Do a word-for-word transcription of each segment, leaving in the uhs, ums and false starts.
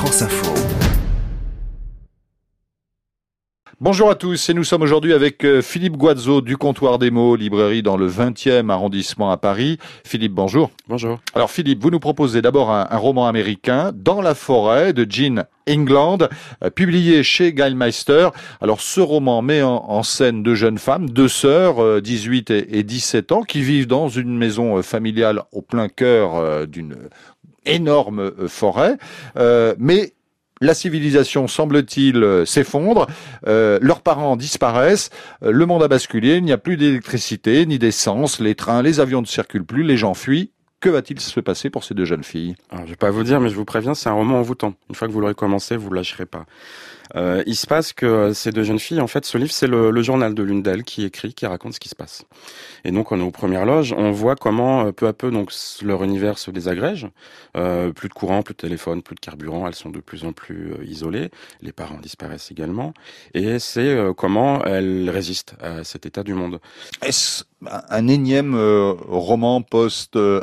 France Info. Bonjour à tous, et nous sommes aujourd'hui avec Philippe Guazzo du Comptoir des mots, librairie dans le vingtième arrondissement à Paris. Philippe, bonjour. Bonjour. Alors Philippe, vous nous proposez d'abord un, un roman américain, Dans la forêt, de Gene England, euh, publié chez Gallmeister. Alors ce roman met en, en scène deux jeunes femmes, deux sœurs, euh, dix-huit et, et dix-sept ans, qui vivent dans une maison euh, familiale au plein cœur euh, d'une énorme euh, forêt, euh, mais la civilisation, semble-t-il, euh, s'effondre, euh, leurs parents disparaissent, euh, le monde a basculé, il n'y a plus d'électricité, ni d'essence, les trains, les avions ne circulent plus, les gens fuient. Que va-t-il se passer pour ces deux jeunes filles ? Alors, je vais pas vous dire, mais je vous préviens, c'est un roman envoûtant. Une fois que vous l'aurez commencé, vous ne lâcherez pas. Euh, il se passe que ces deux jeunes filles, en fait, ce livre, c'est le, le journal de l'une d'elles qui écrit, qui raconte ce qui se passe. Et donc, on est aux premières loges, on voit comment, peu à peu, donc leur univers se désagrège. Euh, plus de courant, plus de téléphone, plus de carburant, elles sont de plus en plus euh, isolées. Les parents disparaissent également. Et c'est euh, comment elles résistent à cet état du monde. Est-ce un énième euh, roman post-apocalypse ?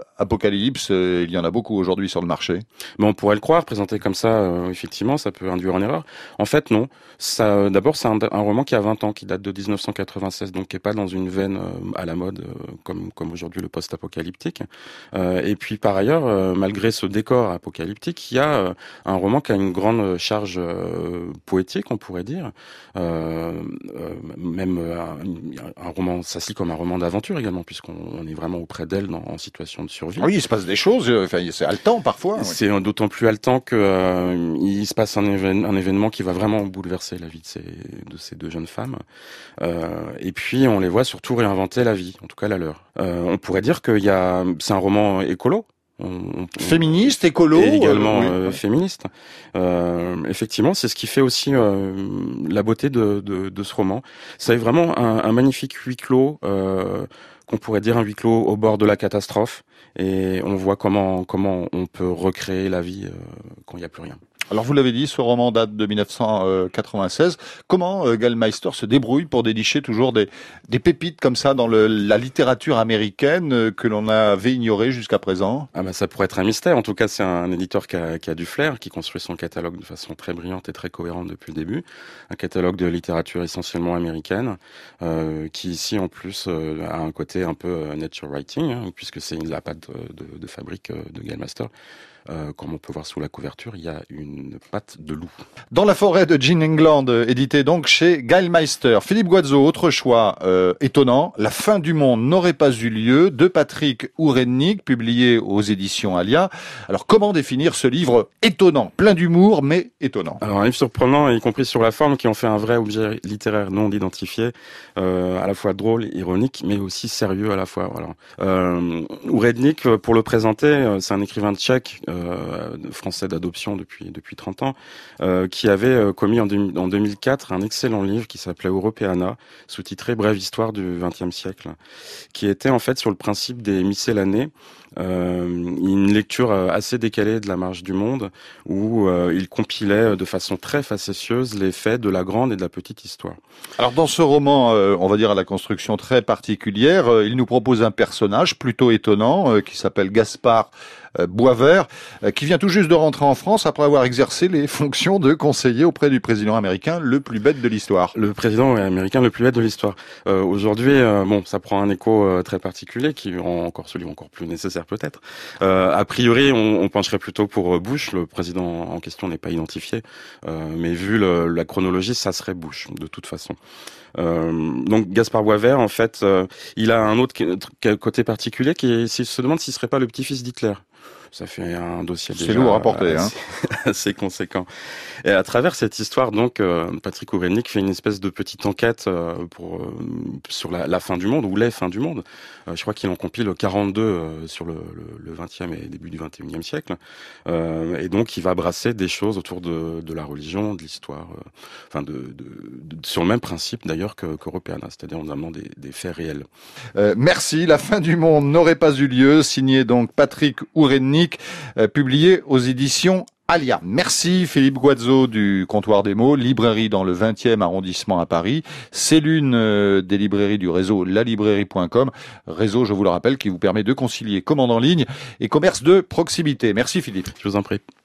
euh, Il y en a beaucoup aujourd'hui sur le marché. Mais on pourrait le croire, présenté comme ça, euh, effectivement, ça peut induire en erreur. En fait, non. Ça, d'abord, c'est un, un roman qui a vingt ans, qui date de dix-neuf cent quatre-vingt-seize, donc qui est pas dans une veine euh, à la mode, euh, comme, comme aujourd'hui le post-apocalyptique. Euh, et puis, par ailleurs, euh, malgré ce décor apocalyptique, il y a euh, un roman qui a une grande charge euh, poétique, on pourrait dire. Euh, euh, même euh, un, un roman, ça se lit comme un roman d'aventure également, puisqu'on on est vraiment auprès d'elle dans, en situation de survie. Oui, il se passe des choses, euh, enfin, c'est haletant parfois. Oui. C'est d'autant plus haletant que euh, il se passe un, évén- un événement qui va vraiment bouleverser la vie de ces, de ces deux jeunes femmes. Euh, et puis on les voit surtout réinventer la vie, en tout cas la leur. Euh, on pourrait dire qu'il y a, c'est un roman écolo. On, on, Féministe, écolo, et également euh, oui. euh, féministe. Euh, effectivement, c'est ce qui fait aussi euh, la beauté de, de, de ce roman. C'est vraiment un, un magnifique huis clos, euh, qu'on pourrait dire un huis clos au bord de la catastrophe. Et on voit comment comment on peut recréer la vie euh, quand il n'y a plus rien. Alors vous l'avez dit, ce roman date de dix-neuf cent quatre-vingt-seize. Comment euh, Gallmeister se débrouille pour dénicher toujours des, des pépites comme ça dans le, la littérature américaine euh, que l'on avait ignorée jusqu'à présent ? Ah bah ça pourrait être un mystère. En tout cas, c'est un éditeur qui a, qui a du flair, qui construit son catalogue de façon très brillante et très cohérente depuis le début. Un catalogue de littérature essentiellement américaine, euh, qui ici en plus euh, a un côté un peu euh, nature writing, hein, puisque c'est la patte de, de, de fabrique euh, de Gallmeister. Euh, comme on peut voir sous la couverture, il y a une patte de loup. Dans la forêt de Gene England, euh, édité donc chez Gallmeister. Philippe Guazzo, autre choix euh, étonnant, La fin du monde n'aurait pas eu lieu, de Patrick Ourednik, publié aux éditions Alia. Alors comment définir ce livre étonnant, plein d'humour, mais étonnant ? Alors un livre surprenant, y compris sur la forme, qui en fait un vrai objet littéraire non identifié, euh, à la fois drôle, ironique, mais aussi sérieux à la fois. Voilà. Euh, Ourednik, pour le présenter, c'est un écrivain tchèque, Euh, français d'adoption depuis depuis trente ans, euh, qui avait euh, commis en, deux, en deux mille quatre un excellent livre qui s'appelait Europeana, sous-titré Brève histoire du vingtième siècle, qui était en fait sur le principe des miscellanées, euh, une lecture assez décalée de la marge du monde, où euh, il compilait de façon très facétieuse les faits de la grande et de la petite histoire. Alors dans ce roman, euh, on va dire à la construction très particulière, euh, il nous propose un personnage plutôt étonnant euh, qui s'appelle Gaspard euh, Boisvert, euh, qui vient tout juste de rentrer en France après avoir exercé les fonctions de conseiller auprès du président américain le plus bête de l'histoire. Le président américain le plus bête de l'histoire. Euh, aujourd'hui, euh, bon, ça prend un écho euh, très particulier qui rend encore ce livre encore plus nécessaire peut-être. Euh, a priori, on, on pencherait plutôt pour Bush. Le président en question n'est pas identifié, euh, mais vu le, la chronologie, ça serait Bush de toute façon. Euh, donc Gaspard Boisvert, en fait, euh, il a un autre côté particulier qui est, s'il se demande s'il serait pas le petit-fils d'Hitler. Ça fait un dossier déjà c'est lourd à porter, assez, hein. assez conséquent. Et à travers cette histoire, donc, euh, Patrick Ourednik fait une espèce de petite enquête euh, pour euh, sur la, la fin du monde ou les fins du monde. Euh, je crois qu'il en compile quarante-deux euh, sur le, le, le vingtième et début du vingt et unième siècle. Euh, et donc, il va brasser des choses autour de, de la religion, de l'histoire, euh, enfin, de, de, de, sur le même principe d'ailleurs que qu'Europeana, c'est-à-dire en amenant des, des faits réels. Euh, merci. La fin du monde n'aurait pas eu lieu. Signé donc Patrick Ourednik. Euh, publié aux éditions Alia. Merci Philippe Guazzo du Comptoir des mots, librairie dans le vingtième arrondissement à Paris. C'est l'une euh, des librairies du réseau la librairie point com, réseau, je vous le rappelle, qui vous permet de concilier commande en ligne et commerce de proximité. Merci Philippe. Je vous en prie.